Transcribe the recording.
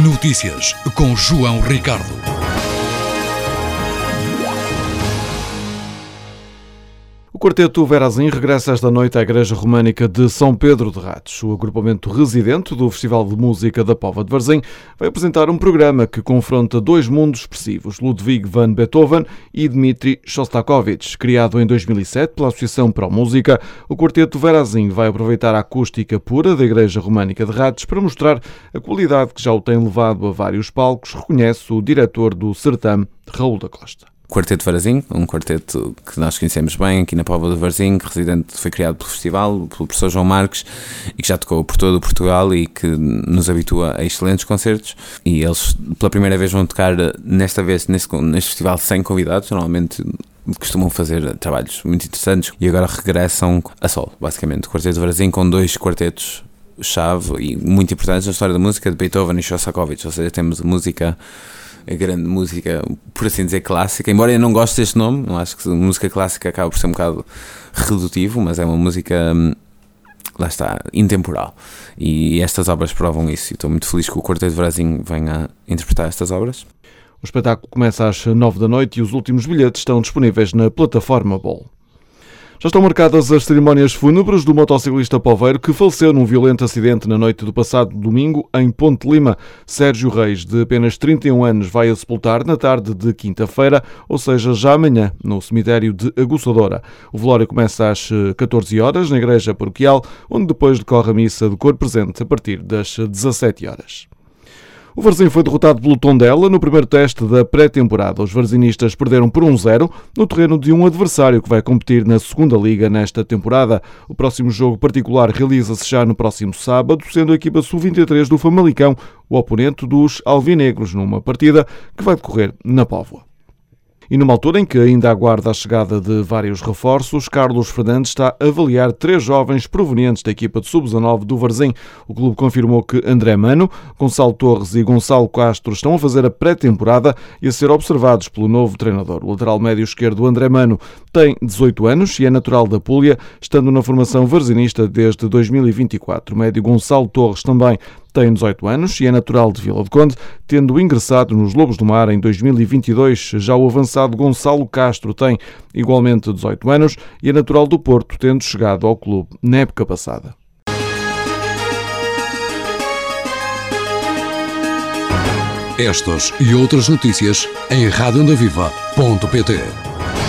Notícias com João Ricardo. O quarteto Verazim regressa esta noite à Igreja Românica de São Pedro de Ratos. O agrupamento residente do Festival de Música da Póvoa de Varzim vai apresentar um programa que confronta dois mundos expressivos, Ludwig van Beethoven e Dmitri Shostakovich. Criado em 2007 pela Associação Pro Música, o quarteto Verazim vai aproveitar a acústica pura da Igreja Românica de Ratos para mostrar a qualidade que já o tem levado a vários palcos, reconhece o diretor do certame, Raul da Costa. Quarteto Verazim, um quarteto que nós conhecemos bem aqui na Póvoa de Varzim, que foi criado pelo festival, pelo professor João Marques, e que já tocou por todo o Portugal e que nos habitua a excelentes concertos. E eles pela primeira vez vão tocar neste festival sem convidados. Normalmente costumam fazer trabalhos muito interessantes e agora regressam a solo, basicamente. O Quarteto Verazim com dois quartetos-chave e muito importantes na história da música, de Beethoven e Shostakovich, ou seja, temos a grande música, por assim dizer, clássica, embora eu não goste deste nome, não acho que a música clássica acaba por ser um bocado redutivo, mas é uma música, lá está, intemporal, e estas obras provam isso, e estou muito feliz que o Quarteto Verazim venha a interpretar estas obras. O espetáculo começa às 9 da noite e os últimos bilhetes estão disponíveis na plataforma Bol. Já estão marcadas as cerimónias fúnebres do motociclista poveiro que faleceu num violento acidente na noite do passado domingo em Ponte Lima. Sérgio Reis, de apenas 31 anos, vai a sepultar na tarde de quinta-feira, ou seja, já amanhã, no cemitério de Aguçadora. O velório começa às 14 horas na igreja paroquial, onde depois decorre a missa de cor presente a partir das 17 horas. O Varzim foi derrotado pelo Tondela no primeiro teste da pré-temporada. Os varzinistas perderam por 1-0 no terreno de um adversário que vai competir na segunda liga nesta temporada. O próximo jogo particular realiza-se já no próximo sábado, sendo a equipa sub-23 do Famalicão o oponente dos alvinegros, numa partida que vai decorrer na Póvoa. E numa altura em que ainda aguarda a chegada de vários reforços, Carlos Fernandes está a avaliar 3 jovens provenientes da equipa de sub-19 do Varzim. O clube confirmou que André Mano, Gonçalo Torres e Gonçalo Castro estão a fazer a pré-temporada e a ser observados pelo novo treinador. O lateral médio esquerdo André Mano tem 18 anos e é natural da Púlia, estando na formação varzinista desde 2024. O médio Gonçalo Torres também tem 18 anos e é natural de Vila do Conde, tendo ingressado nos Lobos do Mar em 2022. Já o avançado Gonçalo Castro tem igualmente 18 anos e é natural do Porto, tendo chegado ao clube na época passada. Estas e outras notícias em radioondaviva.pt.